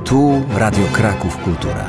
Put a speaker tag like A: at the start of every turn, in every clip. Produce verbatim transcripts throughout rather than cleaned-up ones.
A: Tu Radio Kraków Kultura.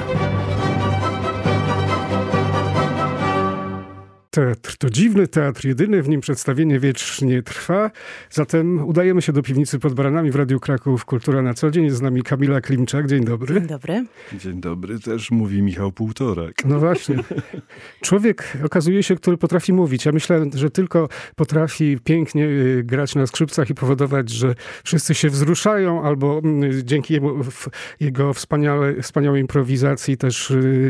B: Teatr to dziwny teatr, jedyny, w nim przedstawienie wiecznie trwa. Zatem udajemy się do piwnicy pod Baranami w Radiu Kraków Kultura na co dzień. Jest z nami Kamila Klimczak. Dzień dobry.
C: Dzień dobry.
D: Dzień dobry, też mówi Michał Półtorak.
B: No właśnie. Człowiek, okazuje się, który potrafi mówić. Ja myślałem, że tylko potrafi pięknie grać na skrzypcach i powodować, że wszyscy się wzruszają, albo dzięki jemu, jego wspaniale, wspaniałej improwizacji też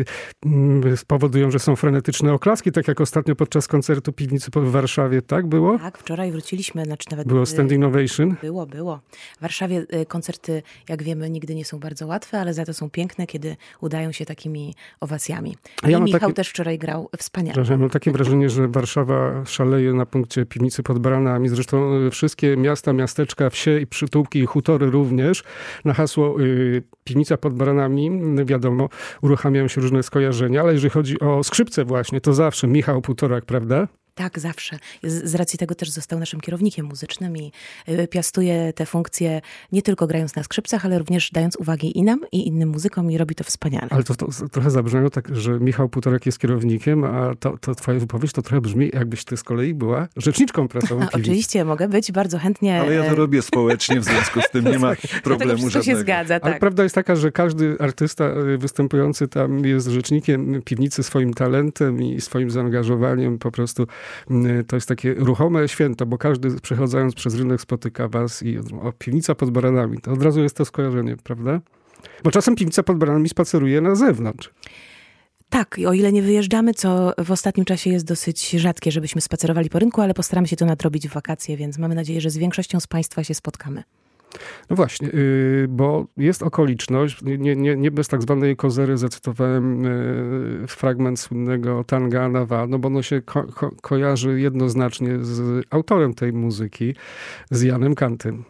B: spowodują, że są frenetyczne oklaski, tak jak ostatnio podczas koncertu Piwnicy w Warszawie, tak było?
C: Tak, wczoraj wróciliśmy, znaczy nawet...
B: Było standing ovation?
C: Było, było. W Warszawie koncerty, jak wiemy, nigdy nie są bardzo łatwe, ale za to są piękne, kiedy udają się takimi owacjami. I ja Michał taki... też wczoraj grał wspaniale.
B: Ja mam takie wrażenie, że Warszawa szaleje na punkcie Piwnicy pod Baranami. Zresztą wszystkie miasta, miasteczka, wsie i przytułki i hutory również. Na hasło y, Piwnica pod Baranami, wiadomo, uruchamiają się różne skojarzenia, ale jeżeli chodzi o skrzypce właśnie, to zawsze Michał Półtorak, prawda?
C: Tak, zawsze. Z, z racji tego też został naszym kierownikiem muzycznym i y, piastuje te funkcje nie tylko grając na skrzypcach, ale również dając uwagi i nam, i innym muzykom i robi to wspaniale.
B: Ale to, to trochę zabrzmiało tak, że Michał Półtorak jest kierownikiem, a to, to twoja wypowiedź to trochę brzmi, jakbyś ty z kolei była rzeczniczką prasową piwnicy.
C: Oczywiście, mogę być bardzo chętnie.
D: Ale ja to robię społecznie, w związku z tym nie ma problemu żadnego.
C: To się zgadza, tak.
B: Ale prawda jest taka, że każdy artysta występujący tam jest rzecznikiem piwnicy swoim talentem i swoim zaangażowaniem. Po prostu to jest takie ruchome święto, bo każdy przechodząc przez rynek spotyka was i o, Piwnica pod Baranami. To od razu jest to skojarzenie, prawda? Bo czasem Piwnica pod Baranami spaceruje na zewnątrz.
C: Tak, o ile nie wyjeżdżamy, co w ostatnim czasie jest dosyć rzadkie, żebyśmy spacerowali po rynku, ale postaramy się to nadrobić w wakacje, więc mamy nadzieję, że z większością z państwa się spotkamy.
B: No właśnie, yy, bo jest okoliczność, nie, nie, nie bez tak zwanej kozery zacytowałem yy, fragment słynnego Tanga Nawa, no bo ono się ko- ko- kojarzy jednoznacznie z autorem tej muzyki, z Janem Kantym.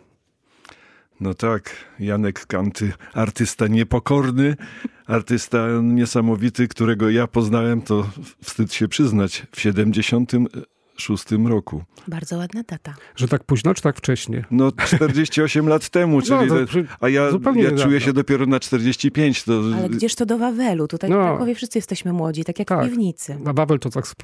D: No tak, Janek Kanty, artysta niepokorny, artysta niesamowity, którego ja poznałem, to wstyd się przyznać, w siedemdziesiątym szóstym roku.
C: Bardzo ładna data.
B: Że tak późno, czy tak wcześnie?
D: No czterdzieści osiem lat temu, czyli
B: no,
D: to, a ja, ja czuję się dopiero na czterdzieści pięć. To...
C: Ale gdzież to do Wawelu? Tutaj no. w Krakowie wszyscy jesteśmy młodzi, tak jak tak. w piwnicy.
B: A Wawel to tak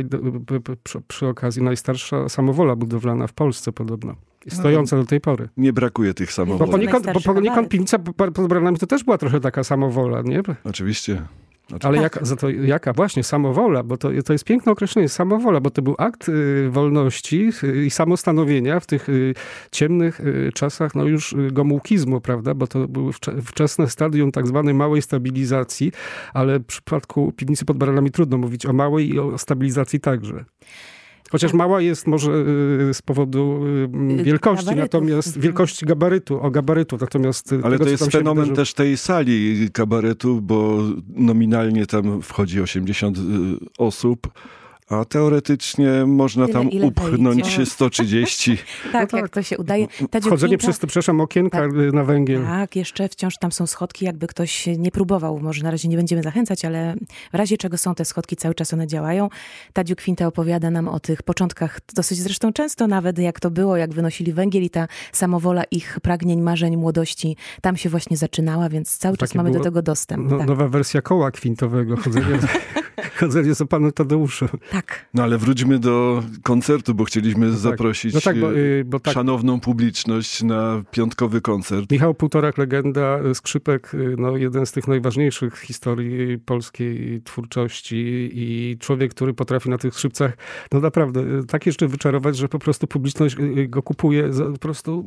B: przy, przy okazji najstarsza samowola budowlana w Polsce podobno. Stojąca no, do tej pory.
D: Nie brakuje tych samowoli.
B: Bo poniekąd, bo poniekąd Piwnica pod Baranami to też była trochę taka samowola, nie?
D: Oczywiście.
B: Ale tak. jaka, za to, jaka właśnie samowola, bo to, to jest piękne określenie, samowola, bo to był akt y, wolności y, i samostanowienia w tych y, ciemnych y, czasach, no już y, gomułkizmu, prawda, bo to było wcze, wczesne stadium tak zwanej małej stabilizacji, ale w przypadku Piwnicy pod Baranami trudno mówić o małej i o stabilizacji także. Chociaż mała jest może y, z powodu y, wielkości, gabarytów. natomiast wielkości gabarytu, o gabarytu, natomiast...
D: Ale
B: tego,
D: to jest fenomen wydarzyło... też tej sali kabaretu, bo nominalnie tam wchodzi osiemdziesiąt y, osób, a teoretycznie można Tyle, tam upchnąć wejdzie. sto trzydzieści.
C: tak, no tak, jak to się udaje.
B: Ta Wchodzenie przez, przepraszam, okienka tak, na węgiel.
C: Tak, jeszcze wciąż tam są schodki, jakby ktoś nie próbował. Może na razie nie będziemy zachęcać, ale w razie czego są te schodki, cały czas one działają. Tadziu Kwinta opowiada nam o tych początkach, dosyć zresztą często nawet, jak to było, jak wynosili węgiel i ta samowola ich pragnień, marzeń, młodości tam się właśnie zaczynała, więc cały czas mamy do tego dostęp.
B: No,
C: tak.
B: Nowa wersja koła kwintowego, chodzenie, chodzenie za panem Tadeuszem.
C: Tak.
D: No ale wróćmy do koncertu, bo chcieliśmy no tak. zaprosić no tak, bo, bo tak. szanowną publiczność na piątkowy koncert.
B: Michał Półtorak, legenda skrzypek, no jeden z tych najważniejszych w historii polskiej twórczości i człowiek, który potrafi na tych skrzypcach, no naprawdę, tak jeszcze wyczarować, że po prostu publiczność go kupuje po prostu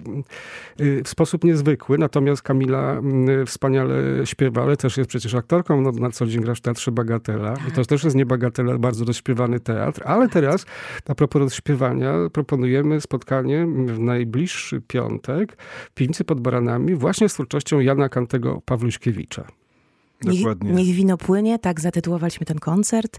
B: w sposób niezwykły. Natomiast Kamila wspaniale śpiewa, ale też jest przecież aktorką, no na co dzień gra w Teatrze Bagatela. I to też jest nie Bagatela, bardzo rozśpiewany teatr. Ale teraz, a propos śpiewania, proponujemy spotkanie w najbliższy piątek w Piwnicy pod Baranami właśnie z twórczością Jana Kantego Pawluśkiewicza.
D: Dokładnie.
C: Niech, niech wino płynie, tak zatytułowaliśmy ten koncert.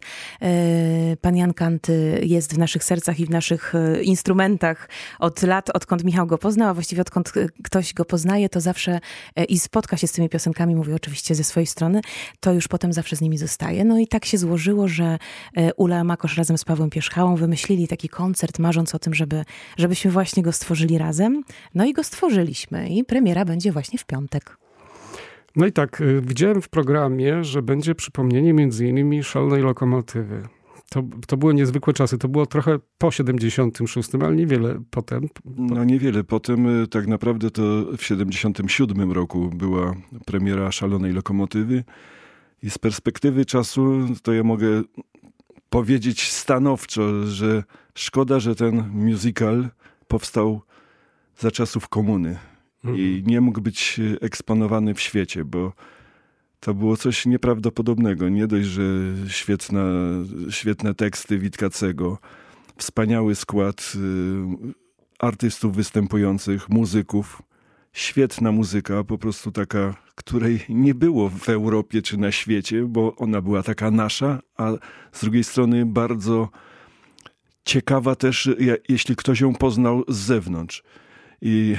C: Pan Jan Kanty jest w naszych sercach i w naszych instrumentach od lat, odkąd Michał go poznał, a właściwie odkąd ktoś go poznaje, to zawsze i spotka się z tymi piosenkami, mówię oczywiście ze swojej strony, to już potem zawsze z nimi zostaje. No i tak się złożyło, że Ula Makosz razem z Pawłem Pierzchałą wymyślili taki koncert, marząc o tym, żeby, żebyśmy właśnie go stworzyli razem. No i go stworzyliśmy i premiera będzie właśnie w piątek.
B: No i tak, y, widziałem w programie, że będzie przypomnienie między innymi Szalonej Lokomotywy. To, to były niezwykłe czasy. To było trochę po siedemdziesiątym szóstym, ale niewiele potem.
D: No niewiele. Potem tak naprawdę to w siedemdziesiątym siódmym roku była premiera Szalonej Lokomotywy i z perspektywy czasu to ja mogę powiedzieć stanowczo, że szkoda, że ten musical powstał za czasów komuny mhm. i nie mógł być eksponowany w świecie, bo to było coś nieprawdopodobnego. Nie dość, że świetna, świetne teksty Witkacego, wspaniały skład y, artystów występujących, muzyków, świetna muzyka, po prostu taka, której nie było w Europie czy na świecie, bo ona była taka nasza, a z drugiej strony bardzo ciekawa też, jeśli ktoś ją poznał z zewnątrz. I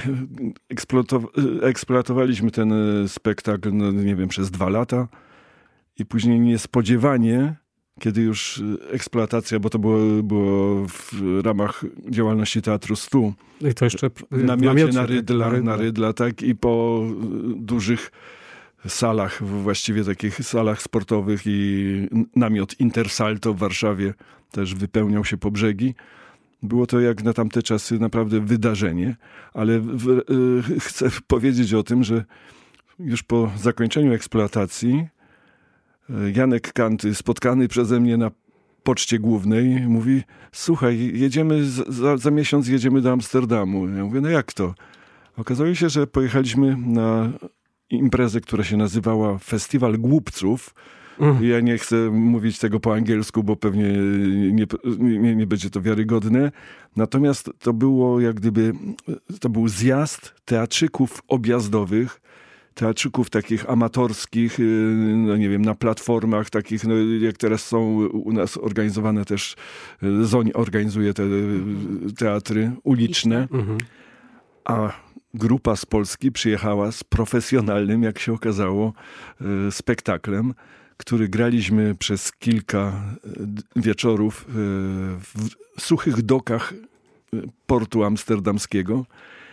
D: eksploatowaliśmy ten spektakl, no nie wiem, przez dwa lata i później niespodziewanie, kiedy już eksploatacja, bo to było, było w ramach działalności Teatru Stu.
B: I to jeszcze
D: w namiocie, namiocie na, Rydla, na, Rydla. na Rydla, tak, i po dużych salach, właściwie takich salach sportowych i namiot Intersalto w Warszawie też wypełniał się po brzegi. Było to jak na tamte czasy naprawdę wydarzenie, ale w, y, chcę powiedzieć o tym, że już po zakończeniu eksploatacji Janek Kanty, spotkany przeze mnie na Poczcie Głównej, mówi: słuchaj, jedziemy, za, za miesiąc jedziemy do Amsterdamu. Ja mówię: no jak to? Okazało się, że pojechaliśmy na imprezę, która się nazywała Festiwal Głupców. Mm. Ja nie chcę mówić tego po angielsku, bo pewnie nie, nie, nie będzie to wiarygodne. Natomiast to było jak gdyby, to był zjazd teatrzyków objazdowych, teatrzyków takich amatorskich, no nie wiem, na platformach takich, no jak teraz są u nas organizowane też, Zoń organizuje te teatry uliczne, mm-hmm. a grupa z Polski przyjechała z profesjonalnym, jak się okazało, spektaklem, który graliśmy przez kilka wieczorów w suchych dokach portu amsterdamskiego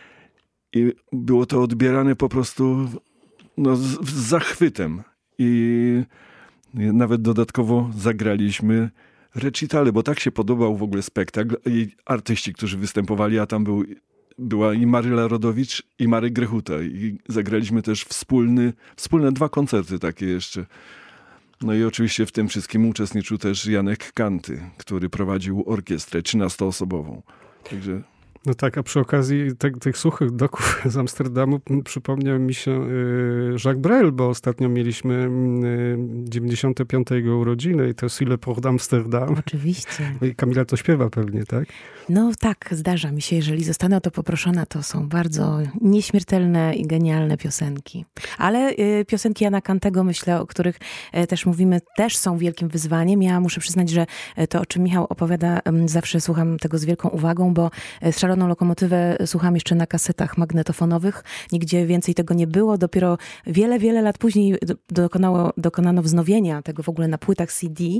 D: i było to odbierane po prostu no, z, z zachwytem. I nawet dodatkowo zagraliśmy recitale, bo tak się podobał w ogóle spektakl i artyści, którzy występowali, a tam był, była i Maryla Rodowicz, i Marek Grechuta. I zagraliśmy też wspólny, wspólne dwa koncerty takie jeszcze. No i oczywiście w tym wszystkim uczestniczył też Janek Kanty, który prowadził orkiestrę trzynastoosobową. Także...
B: No tak, a przy okazji te, tych suchych doków z Amsterdamu przypomniał mi się y, Jacques Brel, bo ostatnio mieliśmy y, dziewięćdziesiąte piąte jego urodziny i to jest Ile pour d'Amsterdam.
C: Oczywiście.
B: I Kamila to śpiewa pewnie, tak?
C: No tak, zdarza mi się. Jeżeli zostanę o to poproszona, to są bardzo nieśmiertelne i genialne piosenki. Ale y, piosenki Jana Kantego, myślę, o których y, też mówimy, też są wielkim wyzwaniem. Ja muszę przyznać, że to, o czym Michał opowiada, y, zawsze słucham tego z wielką uwagą, bo y, Szaloną Lokomotywę słucham jeszcze na kasetach magnetofonowych. Nigdzie więcej tego nie było. Dopiero wiele, wiele lat później dokonało, dokonano wznowienia tego w ogóle na płytach C D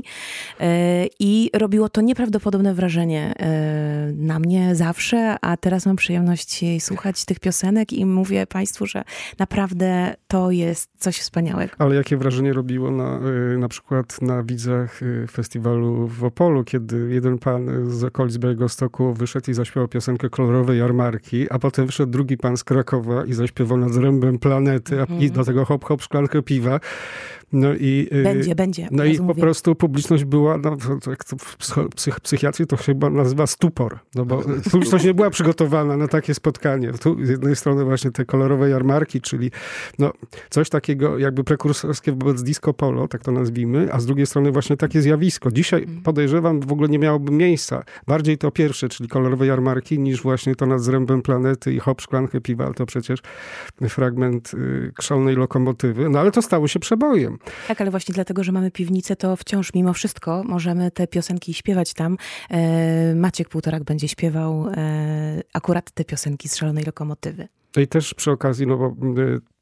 C: i robiło to nieprawdopodobne wrażenie na mnie zawsze, a teraz mam przyjemność jej słuchać tych piosenek i mówię Państwu, że naprawdę to jest coś wspaniałego.
B: Ale jakie wrażenie robiło na, na przykład na widzach festiwalu w Opolu, kiedy jeden pan z okolic Białegostoku wyszedł i zaśpiewał piosenkę Kolorowe Jarmarki, a potem wyszedł drugi pan z Krakowa i zaśpiewał Nad zrębem planety, a mm. i do tego hop, hop, szklankę piwa. No i,
C: będzie, będzie.
B: No i po prostu publiczność była, no, jak to w psych, psychiatrii to się chyba nazywa stupor, no bo publiczność nie była przygotowana na takie spotkanie. Tu z jednej strony właśnie te kolorowe jarmarki, czyli no, coś takiego jakby prekursorskie wobec disco polo, tak to nazwijmy, a z drugiej strony właśnie takie zjawisko. Dzisiaj podejrzewam, w ogóle nie miałoby miejsca. Bardziej to pierwsze, czyli kolorowe jarmarki, niż właśnie to Nad zrębem planety i hop, szklankę piwa, ale to przecież fragment y, Szalonej Lokomotywy. No ale to stało się przebojem.
C: Tak, ale właśnie dlatego, że mamy piwnicę, to wciąż mimo wszystko możemy te piosenki śpiewać tam. E, Maciek Półtorak będzie śpiewał e, akurat te piosenki z Szalonej Lokomotywy.
B: I też przy okazji, no bo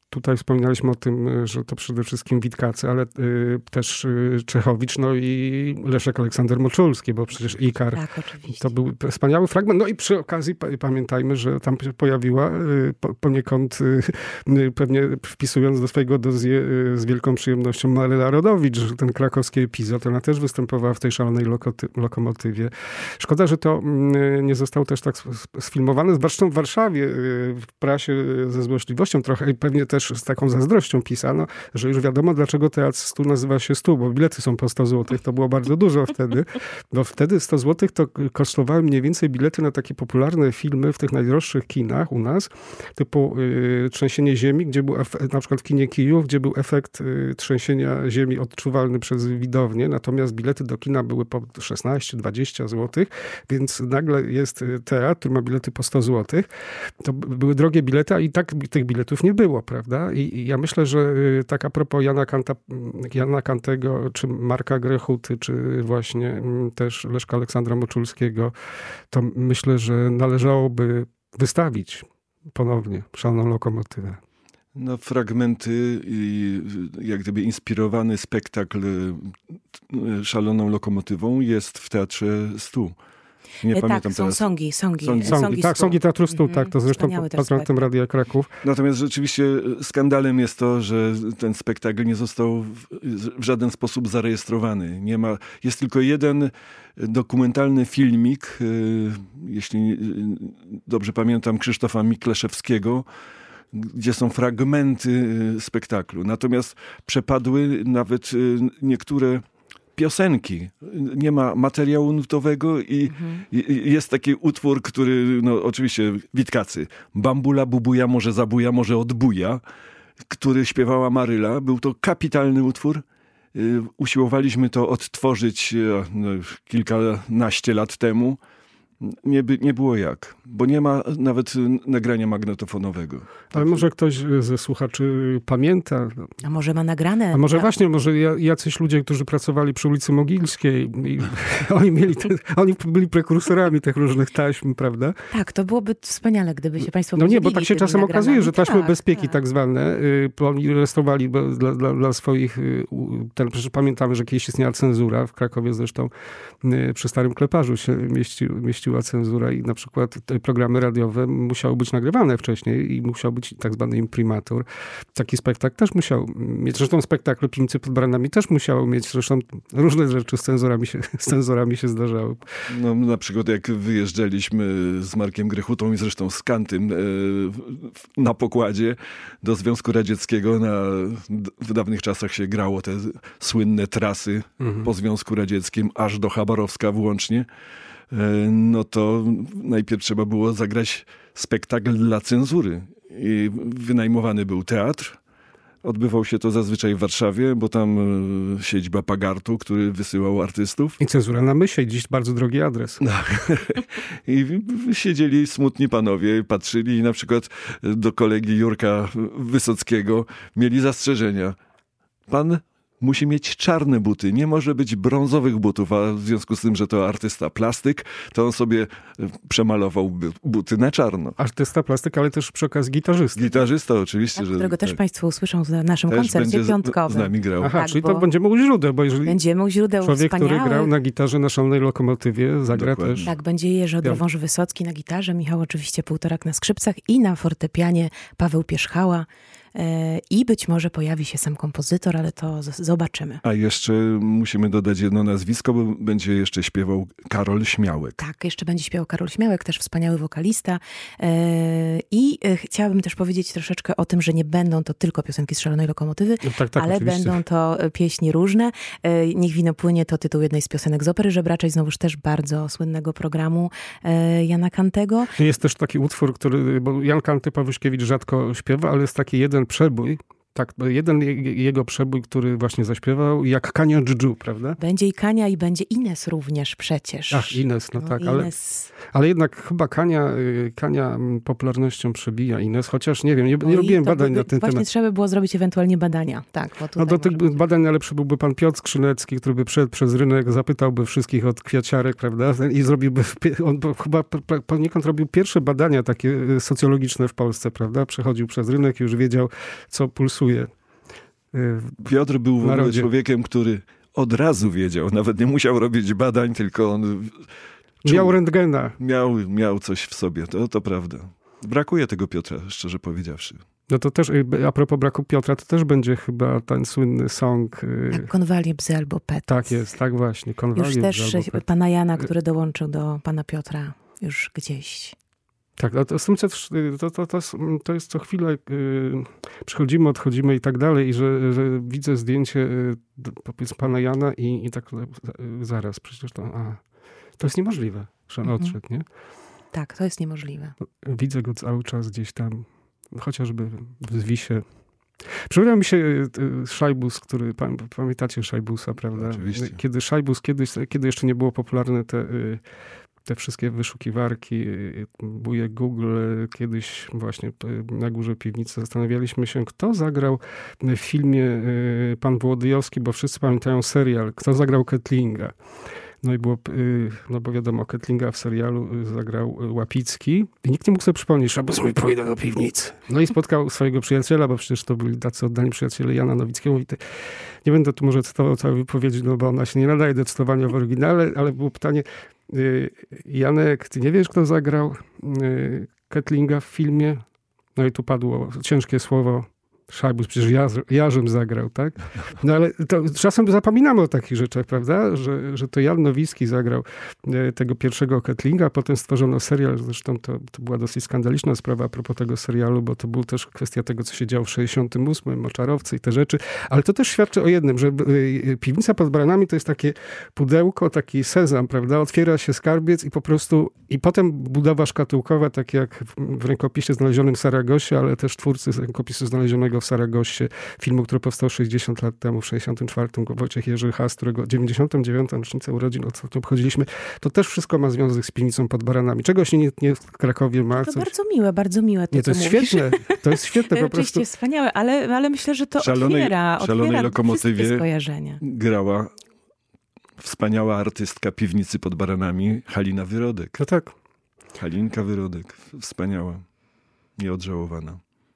B: tutaj wspominaliśmy o tym, że to przede wszystkim Witkacy, ale y, też y, Czechowicz, no i Leszek Aleksander Moczulski, bo przecież Ikar.
C: Tak, oczywiście.
B: To był wspaniały fragment. No i przy okazji pa, pamiętajmy, że tam się pojawiła y, po, poniekąd y, pewnie wpisując do swojego dossier y, z wielką przyjemnością Maryla Rodowicz, że ten krakowski epizod, ona też występowała w tej szalonej lokoty, lokomotywie. Szkoda, że to y, nie zostało też tak sfilmowane. Zresztą w Warszawie y, w prasie ze złośliwością trochę i pewnie też z taką zazdrością pisano, że już wiadomo, dlaczego Teatr stu nazywa się stu, bo bilety są po sto złotych. To było bardzo dużo wtedy. Bo wtedy sto złotych to kosztowały mniej więcej bilety na takie popularne filmy w tych najdroższych kinach u nas, typu y, Trzęsienie ziemi, gdzie był efekt, na przykład w kinie Kijów, gdzie był efekt y, trzęsienia ziemi odczuwalny przez widownię, natomiast bilety do kina były po szesnaście dwadzieścia złotych, więc nagle jest teatr, który ma bilety po sto złotych. To były drogie bilety, a i tak tych biletów nie było, prawda? I, i ja myślę, że y, tak a propos Jana Kanta, Jana Kantego, czy Marka Grechuty, czy właśnie y, też Leszka Aleksandra Moczulskiego, to myślę, że należałoby wystawić ponownie Szaloną lokomotywę.
D: No, fragmenty i jak gdyby inspirowany spektakl Szaloną lokomotywą jest w Teatrze stu. Nie
C: e,
D: pamiętam
C: tak, są
D: teraz.
C: songi, songi.
B: Songi, songi tak, songi Teatru stu, mm-hmm. tak, to zresztą pod patronatem Radia Kraków.
D: Natomiast rzeczywiście skandalem jest to, że ten spektakl nie został w, w żaden sposób zarejestrowany. Nie ma, jest tylko jeden dokumentalny filmik, jeśli dobrze pamiętam, Krzysztofa Mikleszewskiego, gdzie są fragmenty spektaklu. Natomiast przepadły nawet niektóre piosenki. Nie ma materiału nutowego i, mhm. i jest taki utwór, który, no oczywiście Witkacy, Bambula bubuja, może zabuja, może odbuja, który śpiewała Maryla. Był to kapitalny utwór. Usiłowaliśmy to odtworzyć no, kilkanaście lat temu. Nie, by, nie było jak, bo nie ma nawet nagrania magnetofonowego.
B: Ale może ktoś ze słuchaczy pamięta.
C: A może ma nagrane?
B: A może ja... właśnie, może jacyś ludzie, którzy pracowali przy ulicy Mogilskiej, i oni, mieli te, oni byli prekursorami tych różnych taśm, prawda?
C: Tak, to byłoby wspaniale, gdyby się państwo
B: No nie, bo tak się czasem
C: nagranami.
B: okazuje, że taśmy
C: tak,
B: bezpieki tak,
C: tak
B: zwane, y, oni rejestrowali dla, dla, dla swoich, y, ten, przecież pamiętamy, że kiedyś istniała cenzura, w Krakowie zresztą y, przy Starym Kleparzu się mieści, mieści cenzura i na przykład te programy radiowe musiały być nagrywane wcześniej i musiał być tak zwany imprimatur. Taki spektakl też musiał mieć. Zresztą spektakl Piwnicy pod Branami też musiał mieć. Zresztą różne rzeczy z cenzorami się, z cenzorami się zdarzały.
D: No na przykład jak wyjeżdżaliśmy z Markiem Grechutą i zresztą z Kantym e, na pokładzie do Związku Radzieckiego. Na, w dawnych czasach się grało te słynne trasy mhm. po Związku Radzieckim, aż do Chabarowska włącznie. No to najpierw trzeba było zagrać spektakl dla cenzury. I wynajmowany był teatr. Odbywał się to zazwyczaj w Warszawie, bo tam siedziba Pagartu, który wysyłał artystów.
B: I cenzura na Mysie, dziś bardzo drogi adres.
D: No. I siedzieli smutni panowie, patrzyli i na przykład do kolegi Jurka Wysockiego mieli zastrzeżenia. Pan musi mieć czarne buty, nie może być brązowych butów, a w związku z tym, że to artysta plastyk, to on sobie przemalował buty na czarno.
B: Artysta plastyk, ale też przy okazji gitarzysta.
D: Gitarzysta oczywiście.
C: Tak,
D: że,
C: którego też
D: tak.
C: państwo usłyszą na naszym
D: też
C: koncercie piątkowym.
D: Z nami grał.
B: Aha,
C: tak,
B: czyli to będziemy u źródeł, bo jeżeli
C: będziemy u źródeł
B: człowiek,
C: wspaniałych...
B: który grał na gitarze na Szalonej Lokomotywie, zagra
D: Dokładnie.
B: też.
C: Tak, będzie Jerzy Odrowąż-Wysocki na gitarze, Michał oczywiście Półtorak na skrzypcach i na fortepianie Paweł Pierzchała. I być może pojawi się sam kompozytor, ale to z- zobaczymy.
D: A jeszcze musimy dodać jedno nazwisko, bo będzie jeszcze śpiewał Karol Śmiałek.
C: Tak, jeszcze będzie śpiewał Karol Śmiałek, też wspaniały wokalista. I chciałabym też powiedzieć troszeczkę o tym, że nie będą to tylko piosenki z Szalonej Lokomotywy,
B: no tak, tak,
C: ale
B: oczywiście.
C: będą to pieśni różne. Niech wino płynie to tytuł jednej z piosenek z Opery Żebraczej, znowuż też bardzo słynnego programu Jana Kantego.
B: Jest też taki utwór, który, bo Jan Kanty Pawłuśkiewicz rzadko śpiewa, ale jest taki jeden przebój, Tak, jeden jego przebój, który właśnie zaśpiewał, jak Kania Dżdżu, prawda?
C: Będzie i Kania i będzie Ines również przecież.
B: Ach, Ines, no, no tak,
C: Ines.
B: Ale, ale jednak chyba Kania, Kania popularnością przebija Ines, chociaż nie wiem, nie, nie robiłem badań
C: by,
B: na ten
C: właśnie
B: temat.
C: Właśnie trzeba by było zrobić ewentualnie badania. Tak, bo
B: no do tych być... badań najlepszy byłby pan Piotr Skrzynecki, który by przeszedł przez rynek, zapytałby wszystkich od kwiaciarek, prawda? I zrobiłby, on chyba poniekąd robił pierwsze badania takie socjologiczne w Polsce, prawda? Przechodził przez rynek i już wiedział, co pulsuje.
D: Piotr był w ogóle człowiekiem, który od razu wiedział, nawet nie musiał robić badań, tylko on
B: czuł, miał rentgena.
D: Miał, miał coś w sobie, to, to prawda. Brakuje tego Piotra, szczerze powiedziawszy.
B: No to też, a propos braku Piotra, to też będzie chyba ten słynny song.
C: Tak, Konwalie Bzy albo Pet.
B: Tak jest, tak właśnie.
C: Już też pana Jana, który dołączył do pana Piotra, już gdzieś.
B: Tak, a to, to, to, to, to jest co chwilę, yy, przychodzimy, odchodzimy i tak dalej, i że, że widzę zdjęcie yy, powiedzmy pana Jana i, i tak yy, zaraz, przecież to, a, to jest niemożliwe, że on mhm. odszedł, nie?
C: Tak, to jest niemożliwe.
B: Widzę go cały czas gdzieś tam, chociażby w Zwisie. Przypomniał mi się yy, Szajbus, który, pamiętacie Szajbusa, prawda?
D: Oczywiście.
B: Kiedy Szajbus, kiedyś, kiedy jeszcze nie było popularne te... Yy, te wszystkie wyszukiwarki, wujek Google, kiedyś właśnie na Górze Piwnicy zastanawialiśmy się, kto zagrał w filmie Pan Wołodyjowski, bo wszyscy pamiętają serial, kto zagrał Kettlinga. No i było, no bo wiadomo, Kettlinga w serialu zagrał Łapicki i nikt nie mógł sobie przypomnieć, że sobie pójdę do piwnicy. No i spotkał swojego przyjaciela, bo przecież to byli tacy oddani przyjaciele Jana Nowickiego. I te, nie będę tu może cytował całej wypowiedzi, no bo ona się nie nadaje do cytowania w oryginale, ale było pytanie, Janek, ty nie wiesz, kto zagrał Kettlinga w filmie? No i tu padło ciężkie słowo, Szajbus, przecież ja, Jarzym zagrał, tak? No ale to czasem zapominamy o takich rzeczach, prawda? Że, że to Jan Nowicki zagrał tego pierwszego Kettlinga, a potem stworzono serial, zresztą to, to była dosyć skandaliczna sprawa a propos tego serialu, bo to była też kwestia tego, co się działo w sześćdziesiątym ósmym, Moczarowcy i te rzeczy, ale to też świadczy o jednym, że Piwnica pod Baranami to jest takie pudełko, taki sezam, prawda? Otwiera się skarbiec i po prostu, i potem budowa szkatułkowa, tak jak w rękopisie znalezionym w Saragosie, ale też twórcy rękopisu znalezionego w Saragossie, filmu, który powstał sześćdziesiąt lat temu, w sześćdziesiątym czwartym, Wojciech Jerzy Has, którego dziewięćdziesiątą dziewiątą rocznicę urodzin ostatnio obchodziliśmy, to też wszystko ma związek z Piwnicą pod Baranami. Czegoś nie, nie w Krakowie ma.
C: To
B: coś...
C: bardzo miłe, bardzo miłe to,
B: nie, to jest świetne, to jest świetne po prostu.
C: Oczywiście wspaniałe, ale, ale myślę, że to
D: szalonej,
C: otwiera,
D: szalonej
C: otwiera
D: lokomotywie
C: skojarzenia.
D: Grała wspaniała artystka Piwnicy pod Baranami, Halina Wyrodek.
B: No tak.
D: Halinka Wyrodek, wspaniała, nieodżałowana.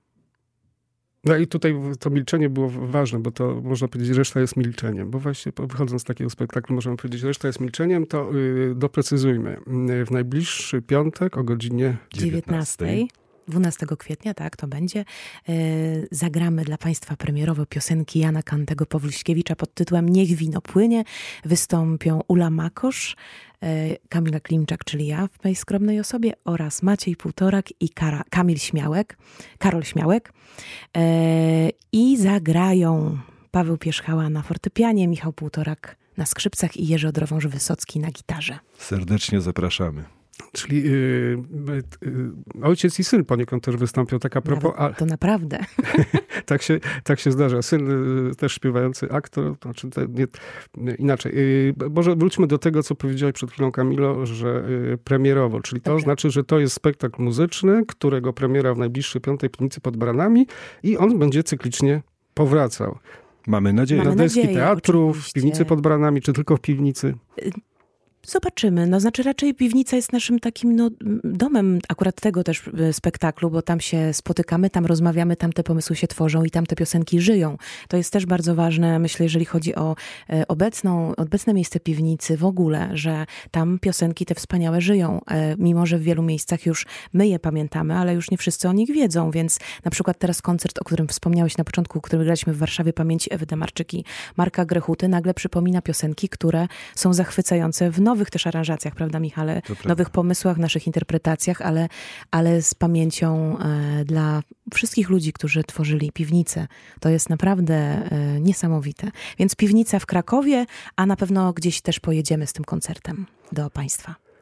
B: No i tutaj to milczenie było ważne, bo to można powiedzieć, reszta jest milczeniem. Bo właśnie wychodząc z takiego spektaklu możemy powiedzieć, reszta jest milczeniem, to yy, doprecyzujmy. W najbliższy piątek o godzinie dziewiętnastej.
C: dwunastego kwietnia, tak, to będzie. Yy, zagramy dla państwa premierowo piosenki Jana Kantego Powluśkiewicza pod tytułem Niech wino płynie. Wystąpią Ula Makosz, yy, Kamila Klimczak, czyli ja w mojej skromnej osobie, oraz Maciej Półtorak i Kara, Kamil Śmiałek, Karol Śmiałek. Yy, I zagrają Paweł Pierzchała na fortepianie, Michał Półtorak na skrzypcach i Jerzy Odrowąż-Wysocki na gitarze.
D: Serdecznie zapraszamy.
B: Czyli yy, yy, ojciec i syn poniekąd też wystąpią, tak a propos...
C: Nawet, to naprawdę.
B: tak, się, tak się zdarza. Syn yy, też śpiewający aktor, to znaczy te, nie, nie, inaczej. Yy, może wróćmy do tego, co powiedziałeś przed chwilą, Kamilo, że yy, premierowo, czyli to Dobrze. znaczy, że to jest spektakl muzyczny, którego premiera w najbliższy piątej Piwnicy pod Baranami i on będzie cyklicznie powracał.
D: Mamy nadzieję.
B: Na deski
C: nadzieję,
B: teatrów,
C: oczywiście.
B: w Piwnicy pod Baranami, czy tylko w piwnicy?
C: Zobaczymy. No, znaczy raczej piwnica jest naszym takim no, domem akurat tego też spektaklu, bo tam się spotykamy, tam rozmawiamy, tam te pomysły się tworzą i tam te piosenki żyją. To jest też bardzo ważne, myślę, jeżeli chodzi o e, obecną, obecne miejsce piwnicy w ogóle, że tam piosenki te wspaniałe żyją. E, mimo, że w wielu miejscach już my je pamiętamy, ale już nie wszyscy o nich wiedzą, więc na przykład teraz koncert, o którym wspomniałeś na początku, który graliśmy w Warszawie, Pamięci Ewy Demarczyk i Marka Grechuty, nagle przypomina piosenki, które są zachwycające w nowych też aranżacjach, prawda, Michale? Nowych pomysłach, naszych interpretacjach, ale, ale z pamięcią e, dla wszystkich ludzi, którzy tworzyli piwnicę. To jest naprawdę e, niesamowite. Więc piwnica w Krakowie, a na pewno gdzieś też pojedziemy z tym koncertem do państwa.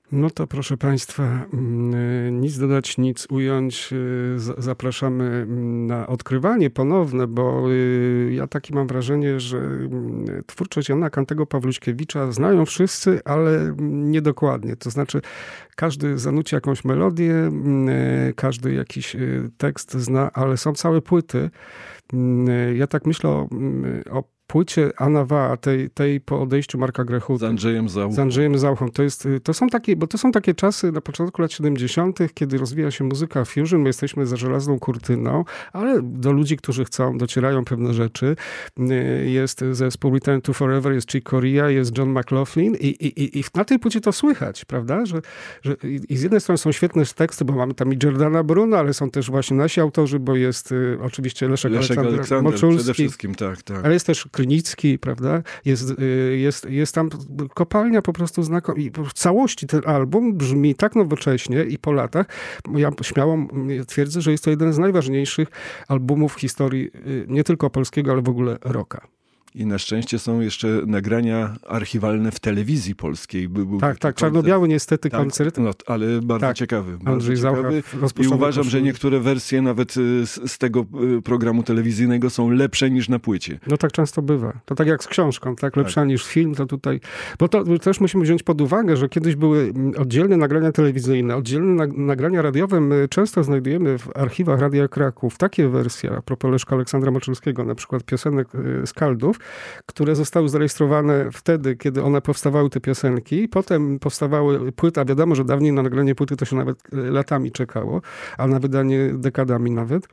B: No to proszę Państwa, nic dodać, nic ująć. Zapraszamy na odkrywanie ponowne, bo ja takie mam wrażenie, że twórczość Jana Kantego Pawluśkiewicza znają wszyscy, ale niedokładnie. To znaczy każdy zanuci jakąś melodię, każdy jakiś tekst zna, ale są całe płyty. Ja tak myślę o, o płycie Anna Waa, tej, tej po odejściu Marka Grechuty.
D: Z Andrzejem Zauchą.
B: Z Andrzejem Zauchą. To, jest, to są takie, bo to są takie czasy na początku lat siedemdziesiątych, kiedy rozwija się muzyka fusion. My jesteśmy za żelazną kurtyną, ale do ludzi, którzy chcą, docierają pewne rzeczy. Jest zespół Return to Forever, jest Chick Corea, jest John McLaughlin i, i, i na tej płycie to słychać, prawda? Że, że i z jednej strony są świetne teksty, bo mamy tam i Jordana Bruno, ale są też właśnie nasi autorzy, bo jest y, oczywiście Leszek,
D: Leszek
B: Aleksander,
D: Aleksander
B: Moczulski.
D: przede wszystkim, tak, tak.
B: Ale jest też Krynicki, prawda? Jest, jest, jest tam kopalnia po prostu znakomita. W całości ten album brzmi tak nowocześnie i po latach. Ja śmiało twierdzę, że jest to jeden z najważniejszych albumów w historii nie tylko polskiego, ale w ogóle rocka.
D: I na szczęście są jeszcze nagrania archiwalne w telewizji polskiej. Był, był
B: tak, tak, czarno-biały niestety
D: tak,
B: koncert.
D: No, ale bardzo tak. ciekawy. Bardzo
B: Andrzej
D: ciekawy. I uważam, że niektóre wersje nawet z, z tego programu telewizyjnego są lepsze niż na płycie.
B: No tak często bywa. To tak jak z książką, tak? Lepsza tak. niż film, to tutaj... Bo to też musimy wziąć pod uwagę, że kiedyś były oddzielne nagrania telewizyjne, oddzielne nagrania radiowe. My często znajdujemy w archiwach Radia Kraków takie wersje, a propos Leszka Aleksandra Moczulskiego, na przykład piosenek Skaldów, które zostały zarejestrowane wtedy, kiedy one powstawały, te piosenki. Potem powstawały płyty, a wiadomo, że dawniej na nagranie płyty to się nawet latami czekało, a na wydanie dekadami nawet.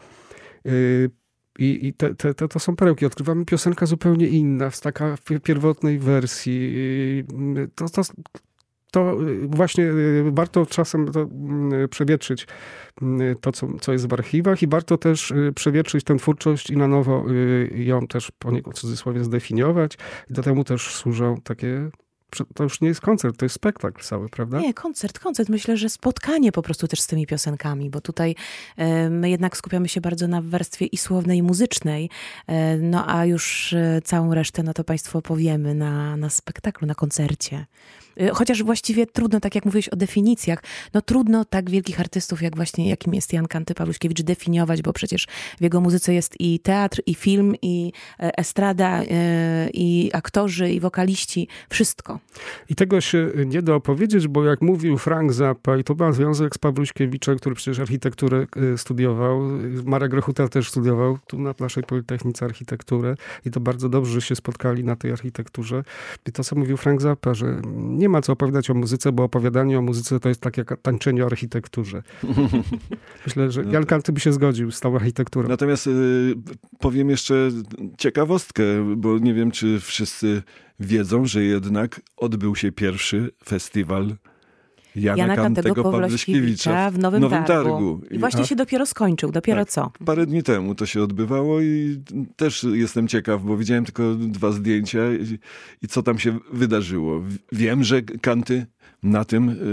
B: I, i te, te, te, to są perełki. Odkrywamy piosenka zupełnie inna, w taka w pierwotnej wersji. To, to, to właśnie warto czasem to przewietrzyć to, co, co jest w archiwach i warto też przewietrzyć tę twórczość i na nowo ją też poniekąd w cudzysłowie zdefiniować. I do temu też służą takie... To już nie jest koncert, to jest spektakl cały, prawda?
C: Nie, koncert, koncert. Myślę, że spotkanie po prostu też z tymi piosenkami, bo tutaj e, my jednak skupiamy się bardzo na warstwie i słownej, i muzycznej, e, no a już e, całą resztę, no to Państwu opowiemy na, na spektaklu, na koncercie. E, chociaż właściwie trudno, tak jak mówiłeś o definicjach, no trudno tak wielkich artystów, jak właśnie, jakim jest Jan Kanty Pawluśkiewicz, definiować, bo przecież w jego muzyce jest i teatr, i film, i e, estrada, e, i aktorzy, i wokaliści, wszystko.
B: I tego się nie da opowiedzieć, bo jak mówił Frank Zappa, i to ma związek z Pawluśkiewiczem, który przecież architekturę studiował, Marek Grechuta też studiował tu na naszej Politechnice architekturę i to bardzo dobrze, że się spotkali na tej architekturze. I to, co mówił Frank Zappa, że nie ma co opowiadać o muzyce, bo opowiadanie o muzyce to jest tak jak tańczenie o architekturze. Myślę, że Jan Kanty by się zgodził z tą architekturą.
D: Natomiast y, powiem jeszcze ciekawostkę, bo nie wiem, czy wszyscy wiedzą, że jednak odbył się pierwszy festiwal Jana, Jana Kantego Pawluśkiewicza
C: w Nowym, Nowym Targu. Targu. I właśnie A, się dopiero skończył, dopiero
D: tak,
C: co?
D: Parę dni temu to się odbywało i też jestem ciekaw, bo widziałem tylko dwa zdjęcia i, i co tam się wydarzyło. Wiem, że Kanty na tym yy,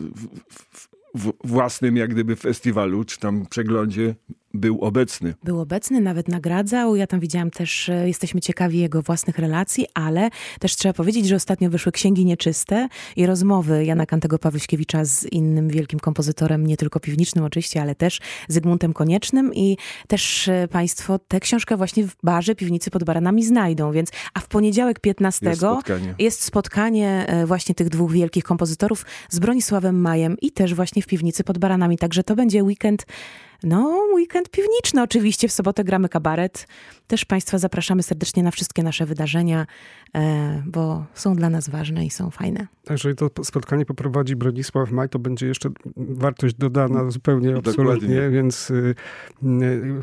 D: w, w, własnym jak gdyby festiwalu, czy tam przeglądzie był obecny.
C: Był obecny, nawet nagradzał. Ja tam widziałam też, jesteśmy ciekawi jego własnych relacji, ale też trzeba powiedzieć, że ostatnio wyszły Księgi Nieczyste i rozmowy Jana Kantego Pawluśkiewicza z innym wielkim kompozytorem, nie tylko piwnicznym oczywiście, ale też Zygmuntem Koniecznym i też Państwo tę książkę właśnie w barze Piwnicy pod Baranami znajdą, więc a w poniedziałek piętnastego jest spotkanie, jest spotkanie właśnie tych dwóch wielkich kompozytorów z Bronisławem Majem i też właśnie w Piwnicy pod Baranami, także to będzie weekend. No, weekend piwniczny oczywiście. W sobotę gramy kabaret. Też Państwa zapraszamy serdecznie na wszystkie nasze wydarzenia, e, bo są dla nas ważne i są fajne.
B: Jeżeli to spotkanie poprowadzi Bronisław Maj, to będzie jeszcze wartość dodana zupełnie, absolutnie, Dokładnie. Więc y, y, y,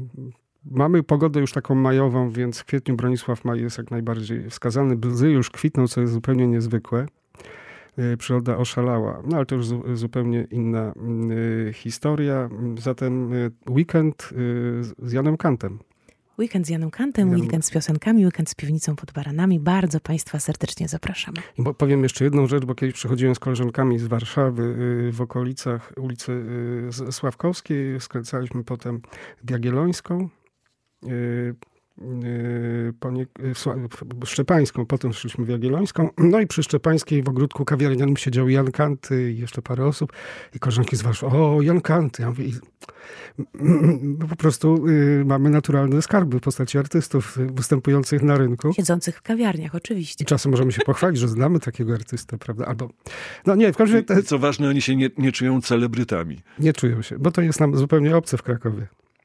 B: mamy pogodę już taką majową, więc w kwietniu Bronisław Maj jest jak najbardziej wskazany. Bzy już kwitną, co jest zupełnie niezwykłe. Przyroda oszalała. No ale to już zu, zupełnie inna y, historia. Zatem y, weekend y, z Janem Kantem.
C: Weekend z Janem Kantem, Jan... weekend z piosenkami, weekend z Piwnicą pod Baranami. Bardzo Państwa serdecznie zapraszamy.
B: I bo powiem jeszcze jedną rzecz, bo kiedyś przychodziłem z koleżankami z Warszawy y, w okolicach ulicy y, Sławkowskiej. Skręcaliśmy potem w Jagiellońską. Y, Panie, Szczepańską, potem szliśmy w Jagiellońską. No i przy Szczepańskiej w ogródku kawiarnianym siedział Jan Kanty i jeszcze parę osób. I koleżanki z Warszawy, o, Jan Kanty. Ja mówię, i, po prostu y, mamy naturalne skarby w postaci artystów występujących na rynku.
C: Siedzących w kawiarniach, oczywiście.
B: I czasem możemy się pochwalić, że znamy takiego artystę, prawda? Albo, no nie, w każdym razie...
D: Co ważne, oni się nie, nie czują celebrytami.
B: Nie czują się, bo to jest nam zupełnie obce w Krakowie.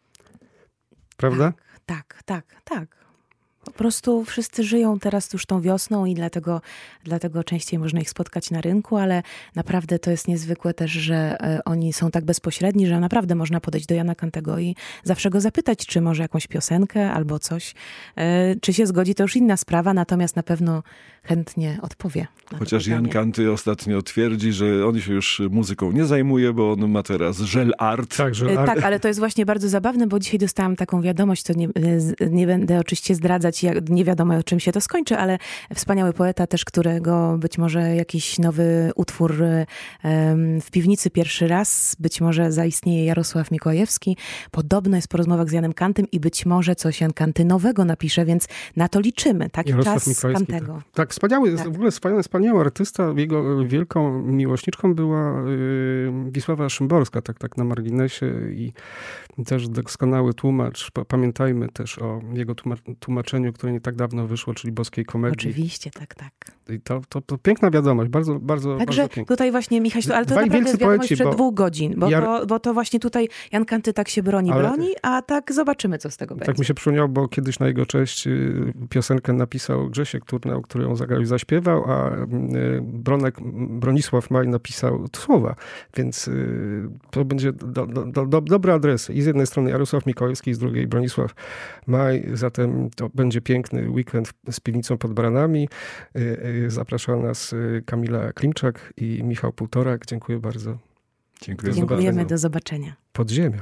B: Prawda?
C: Tak, tak, tak, tak. Po prostu wszyscy żyją teraz już tą wiosną i dlatego, dlatego częściej można ich spotkać na rynku, ale naprawdę to jest niezwykłe też, że oni są tak bezpośredni, że naprawdę można podejść do Jana Kantego i zawsze go zapytać, czy może jakąś piosenkę albo coś. Czy się zgodzi, to już inna sprawa, natomiast na pewno chętnie odpowie.
D: Chociaż Jan Kanty ostatnio twierdzi, że on się już muzyką nie zajmuje, bo on ma teraz żel art.
B: Tak, żel art.
C: Tak, ale to jest właśnie bardzo zabawne, bo dzisiaj dostałam taką wiadomość, to nie, nie będę oczywiście zdradzać, jak, nie wiadomo, czym się to skończy, ale wspaniały poeta też, którego być może jakiś nowy utwór um, w piwnicy pierwszy raz, być może zaistnieje Jarosław Mikołajewski. Podobno jest po rozmowach z Janem Kantym i być może coś Jan Kanty nowego napisze, więc na to liczymy. Taki
B: Jarosław
C: czas Kantego.
B: Tak, tak, wspaniały, tak. W ogóle wspaniały, wspaniały artysta. Jego wielką miłośniczką była y, Wisława Szymborska, tak, tak na marginesie i też doskonały tłumacz. Pamiętajmy też o jego tłumaczeniu, które nie tak dawno wyszło, czyli Boskiej Komedii.
C: Oczywiście, tak, tak.
B: I to, to, to piękna wiadomość, bardzo, bardzo,
C: Także
B: bardzo piękna.
C: tutaj właśnie, Michał, ale to
B: Dwaj
C: naprawdę jest wiadomość
B: poeci,
C: przed
B: bo...
C: dwóch godzin, bo,
B: Jar...
C: to, bo to właśnie tutaj Jan Kanty tak się broni, ale... broni, a tak zobaczymy, co z tego będzie.
B: Tak mi się przypomniało, bo kiedyś na jego cześć piosenkę napisał Grzesiek Turnał, który ją zagrał i zaśpiewał, a Bronek, Bronisław Maj napisał słowa, więc to będzie do, do, do, dobre adresy. I z jednej strony Jarosław Mikołajewski, z drugiej Bronisław Maj, zatem to będzie piękny weekend z piwnicą pod Branami. Zapraszał nas Kamila Klimczak i Michał Półtorak. Dziękuję bardzo.
D: Dziękuję.
C: Do Dziękujemy, zobaczenia. Do zobaczenia.
B: Pod ziemią.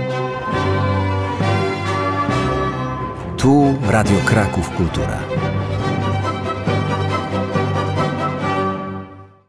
A: Tu Radio Kraków Kultura.